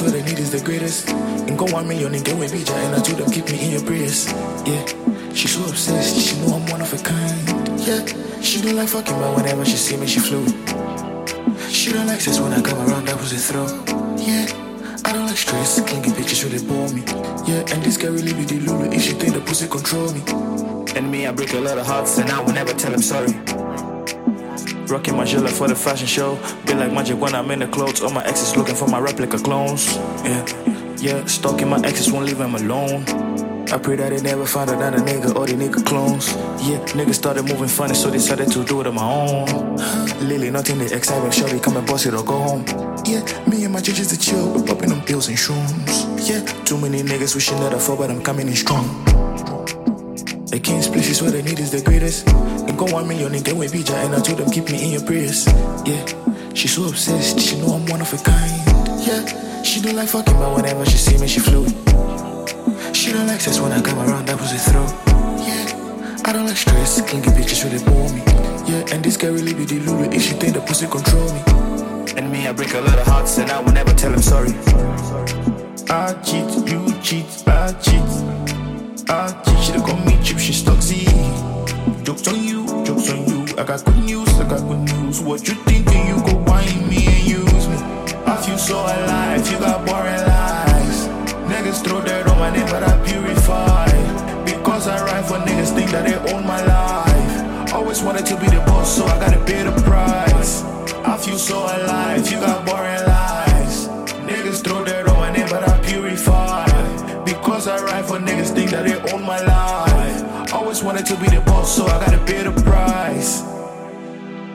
what I need is the greatest. And go 1 million and get with BJ, and I told them keep me in your prayers. Yeah, she's so obsessed, she know I'm one of a kind. Yeah, she don't like fucking, but whenever she see me, she flew. She don't like sex when I come around, that was a throw. Yeah, I don't like stress, clingy bitches really bore me. Yeah, and this guy really be the Lulu if she think the pussy control me. And me, I break a lot of hearts, and I will never tell him sorry. Rocking my gilla for the fashion show. Be like magic when I'm in the clothes. All my exes looking for my replica clones. Yeah, stalking my exes won't leave them alone. I pray that they never find another nigga or the nigga clones. Yeah, niggas started moving funny, so decided to do it on my own. Lily, nothing they exciting, shorty come and boss it or go home. Yeah, me and my judges to chill, we're popping on pills and shrooms. Yeah, too many niggas wishing that I fall, but I'm coming in strong. The king's place is what I need is the greatest. And go 1 million and get with BJ, and I told them keep me in your prayers. Yeah, she's so obsessed, she know I'm one of a kind. Yeah, she don't like fucking, but whenever she see me, she flew. She don't like sex when I come around, that was a throw. Yeah, I don't like stress, clingy bitches really bore me. Yeah, and this guy really be the Lulu if she think the pussy control me. And me, I break a lot of hearts, and I will never tell him sorry. I cheat, you cheat, I cheat. She done call me cheap, she Stuxy. Jokes on you, jokes on you. I got good news, I got good news. What you thinking? You go whine me and use me. I feel so alive, you got boring lies. Niggas throw dirt on my name, but I purify. Because I ride for niggas think that they own my life. Always wanted to be the boss, so I gotta pay the price. I feel so alive, you got boring lies. Niggas throw dirt on my name, but I purify. Because I ride for niggas think that they own my life. Always wanted to be the boss, so I gotta pay the